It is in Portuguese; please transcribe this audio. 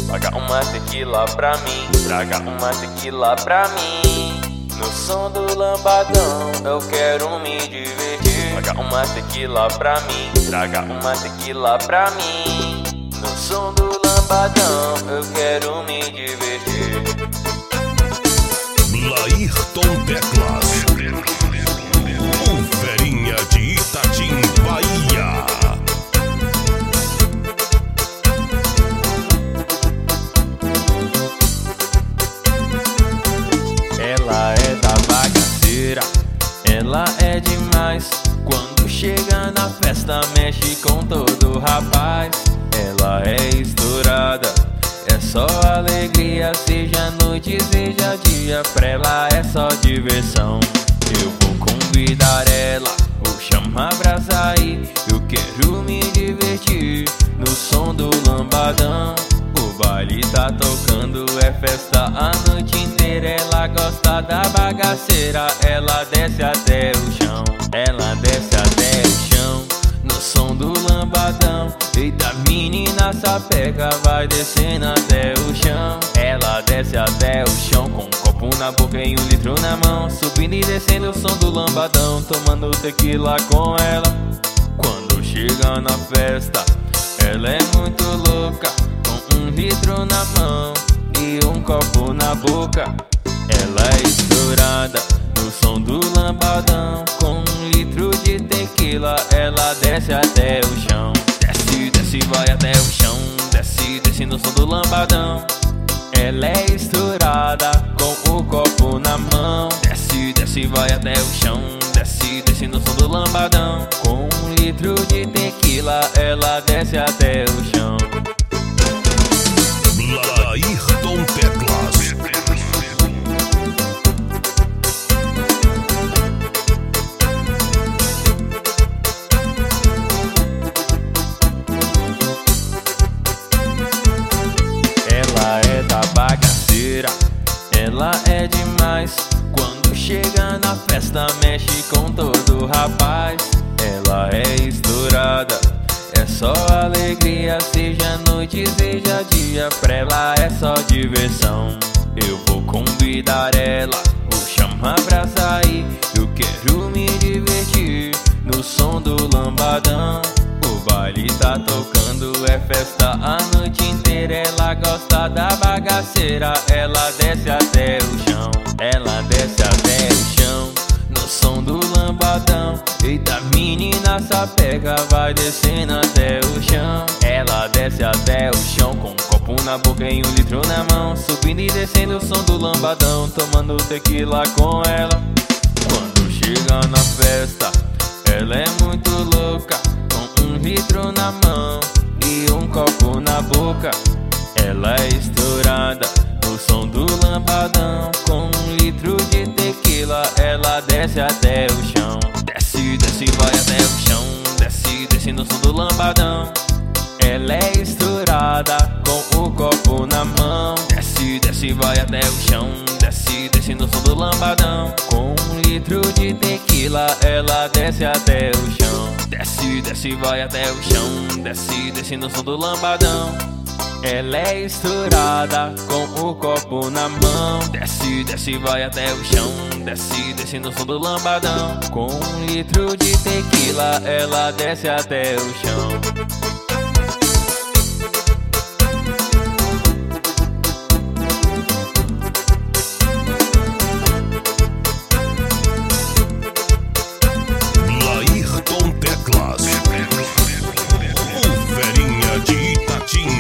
Paga uma tequila pra mim, traga uma tequila pra mim. No som do lambadão eu quero me divertir. Paga uma tequila pra mim, traga uma tequila pra mim. No som do lambadão eu quero me divertir. Laírton Teclas, o ferinha de Itatim, Bahia. Ela é da bagaceira, ela é demais. Quando chega na festa mexe com todo rapaz. Ela é estourada, é só alegria, seja noite, seja dia. Pra ela é só diversão. Eu vou convidar ela, vou chamar pra sair. Eu quero me divertir no som do lambadão. O baile tá tocando, é festa a noite inteira. Ela gosta da bagaceira, ela desce até o chão. Ela desce até o chão, no som do lambadão. Eita menina sapeca, vai descendo até o chão. Ela desce até o chão, com um copo na boca e 1 litro na mão. Subindo e descendo o som do lambadão, tomando tequila com ela. Quando chega na festa, ela é muito louca, com 1 litro na mão e 1 copo na boca. Ela é estourada no som do lambadão, com 1 litro de tequila. Ela desce até o chão. Desce, desce, vai até o chão. Desce, desce no som do lambadão. Ela é estourada, com o copo na mão. Desce, desce, vai até o chão. Desce, desce no som do lambadão. Com 1 litro de tequila, ela desce até o chão. Laírton Teclas. Ela é da bagaceira, ela é demais. Quando chega na festa mexe com todo rapaz. Ela é estourada, é só alegria, seja noite, seja dia. Pra ela é só diversão. Eu vou convidar ela, vou chamar pra sair. Eu quero me divertir no som do lambadão. O baile tá tocando, é festa a noite inteira. Ela gosta da bagaceira, ela desce até o chão. Ela desce até o chão, no som do lambadão. Eita menina sapeca, vai descendo até o chão. Ela desce até o chão, com um copo na boca e 1 litro na mão. Subindo e descendo o som do lambadão, tomando tequila com ela. Quando chega na festa, ela é muito louca, com 1 litro na mão e 1 copo na boca. Ela é estourada no som do lambadão, com 1 litro de tequila. Ela desce até o chão. Desce, desce, vai até o chão. Desce, desce no som do lambadão. Ela é estourada, com o copo na mão. Desce, desce, vai até o chão. Desce, desce no som do lambadão. Com 1 litro de tequila, ela desce até o chão. Desce, desce, vai até o chão. Desce, desce no som do lambadão. Ela é estourada, com o copo na mão. Desce, desce, vai até o chão. Desce, desce no som do lambadão. Com 1 litro de tequila, ela desce até o chão. Laírton Teclas, o ferinha de Itatim.